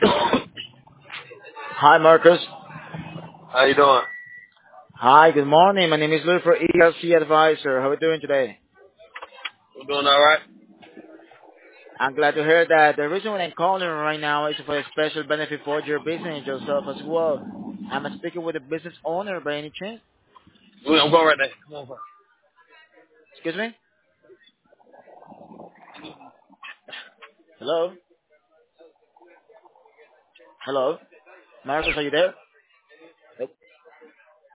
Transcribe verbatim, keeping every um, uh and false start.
Hi, Marcus. How you doing? Hi, good morning. My name is Louis for E L C Advisor. How are you doing today? I'm doing all right. I'm glad to hear that. The reason why I'm calling right now is for a special benefit for your business, yourself as well. I'm speaking with a business owner by any chance. Wait, I'm going right there. Come on, bro. Excuse me? Hello? Hello? Marcus, are you there?